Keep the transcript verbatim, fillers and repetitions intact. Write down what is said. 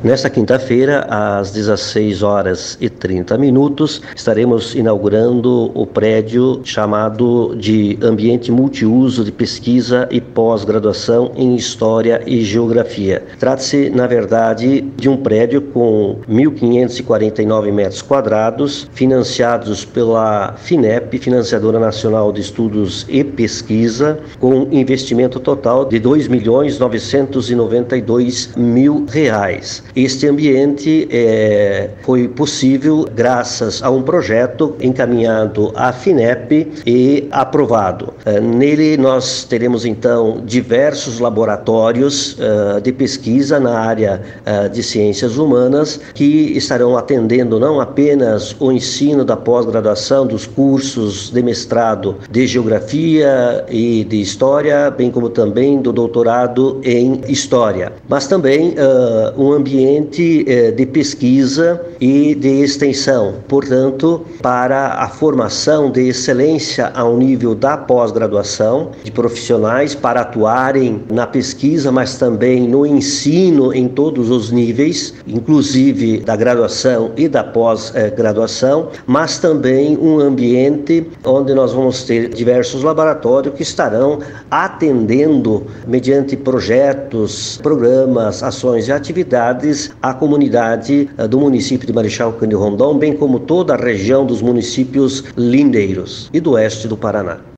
Nesta quinta-feira, às dezesseis horas e trinta minutos, estaremos inaugurando o prédio chamado de Ambiente Multiuso de Pesquisa e Pós-Graduação em História e Geografia. Trata-se, na verdade, de um prédio com mil quinhentos e quarenta e nove metros quadrados, financiados pela FINEP, Financiadora Nacional de Estudos e Pesquisa, com investimento total de dois milhões novecentos e noventa e dois mil reais. Este ambiente é, foi possível graças a um projeto encaminhado à FINEP e aprovado. É, nele nós teremos então diversos laboratórios uh, de pesquisa na área uh, de ciências humanas que estarão atendendo não apenas o ensino da pós-graduação, dos cursos de mestrado de Geografia e de História, bem como também do doutorado em História, mas também uh, um ambiente de pesquisa e de extensão, portanto, para a formação de excelência ao nível da pós-graduação, de profissionais para atuarem na pesquisa, mas também no ensino em todos os níveis, inclusive da graduação e da pós-graduação, mas também um ambiente onde nós vamos ter diversos laboratórios que estarão atendendo, mediante projetos, programas, ações e atividades, a comunidade do município de Marechal Cândido Rondon, bem como toda a região dos municípios lindeiros e do oeste do Paraná.